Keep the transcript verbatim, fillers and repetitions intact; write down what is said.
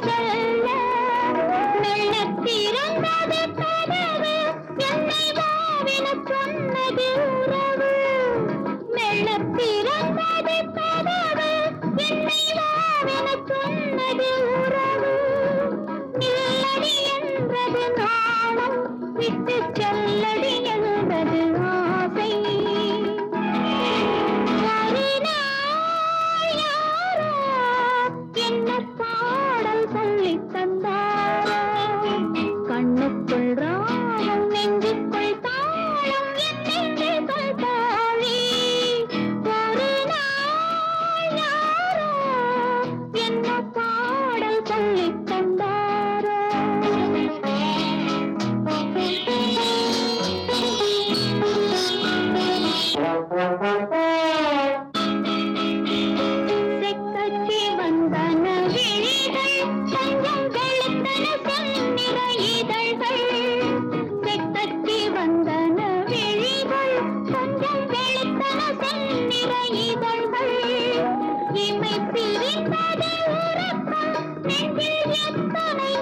சொல்ல மெல்ல திறந்தது கதவு என்னை வாவென சொன்னது உறவு மெல்ல திறந்தது கதவு என்னை வாவென சொன்னது உறவு நில்லடி என்றது நாணம் விட்டு செல்லடி என்பது ஆசை ஒரு நாள் யாரோ என்ன பாடல் சொல்லித் தந்தாரோ கண்ணுக்குள் ராகம் நெஞ்சுக்குள் தாளம் என் நெஞ்சு சொல்தாழி ஒரு நாள் யாரோ என்ன பாடல் சொல்லித் தந்தாரோ செக்கச்சி வந்தன விழிகள் கொஞ்சம் வெளுத்தன செந்நிற இதழ்கள் செக்கச்சி வந்தன விழிகள் கொஞ்சம் வெளுத்தன செந்நிற இதழ்கள் இமை பிரிந்தது உறக்கம் நெஞ்சில் எத்தனை